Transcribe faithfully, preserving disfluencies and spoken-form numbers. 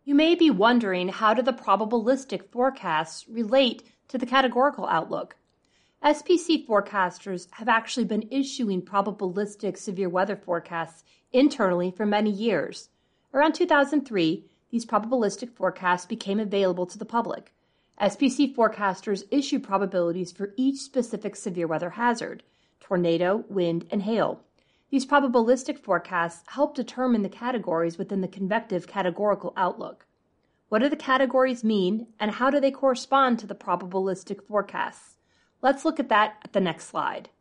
You may be wondering, how do the probabilistic forecasts relate to the categorical outlook? S P C forecasters have actually been issuing probabilistic severe weather forecasts internally for many years. Around two thousand three, these probabilistic forecasts became available to the public. S P C forecasters issue probabilities for each specific severe weather hazard: tornado, wind, and hail. These probabilistic forecasts help determine the categories within the convective categorical outlook. What do the categories mean, and how do they correspond to the probabilistic forecasts? Let's look at that at the next slide.